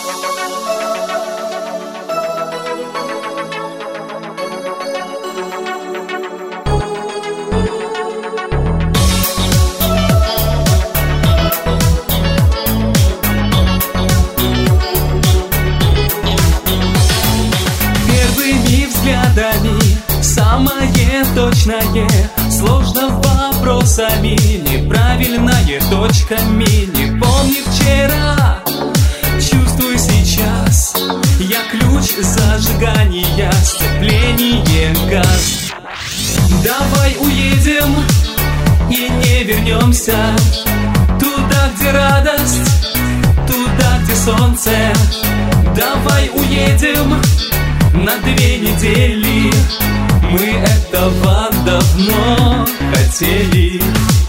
Самое точное, сложно вопросами, неправильное точками. Не помню вчера, чувствую сейчас. Я ключ зажигания, сцепление газ. Давай уедем и не вернемся туда, где радость, туда, где солнце. Давай уедем на 2 недели. Мы этого давно хотели.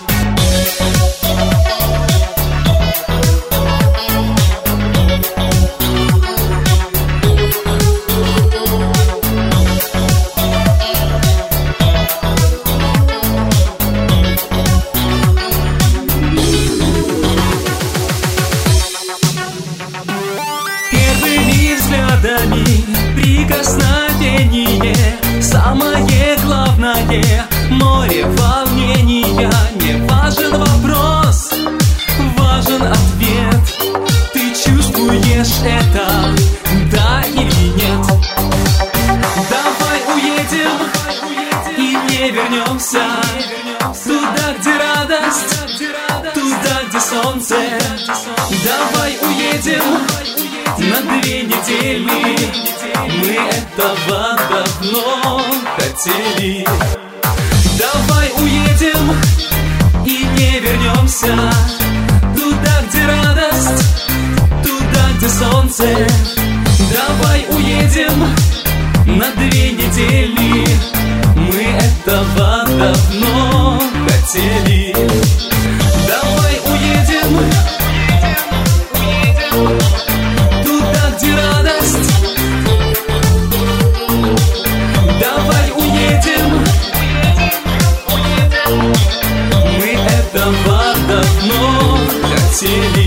Первыми взглядами, прикосновение, самое главное, море волнения. Не важен вопрос, важен ответ. Ты чувствуешь это, да или нет? Давай уедем и не вернемся туда, где радость, туда, где солнце. Давай уедем на 2 недели. Мы этого давно хотели. Давай уедем и не вернемся туда, где радость, туда, где солнце. Давай уедем на 2 недели. Мы этого давно хотели. Давай уедем туда, где радость. Давай уедем. Мы этого давно хотели.